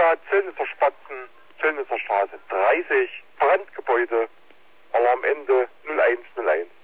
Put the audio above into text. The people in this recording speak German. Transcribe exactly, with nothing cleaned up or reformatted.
Stuttgart, Zöllnitzer Spatzen, Zöllnitzer Straße dreißig, Brandgebäude, Alarmende null eins null eins.